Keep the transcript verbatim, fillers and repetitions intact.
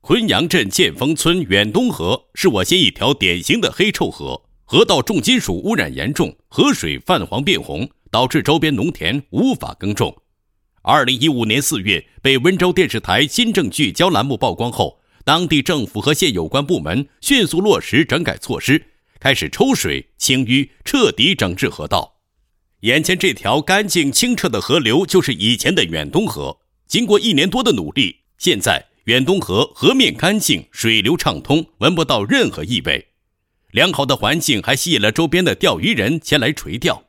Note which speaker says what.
Speaker 1: 昆阳镇建丰村远东河是我县一条典型的黑臭河，河道重金属污染严重，河水泛黄变红，导致周边农田无法耕种。二零一五年四月，被温州电视台新政聚焦栏目曝光后，当地政府和县有关部门迅速落实整改措施，开始抽水、清淤，彻底整治河道。眼前这条干净清澈的河流就是以前的远东河。经过一年多的努力，现在远东河河面干净，水流畅通，闻不到任何异味。良好的环境还吸引了周边的钓鱼人前来垂钓。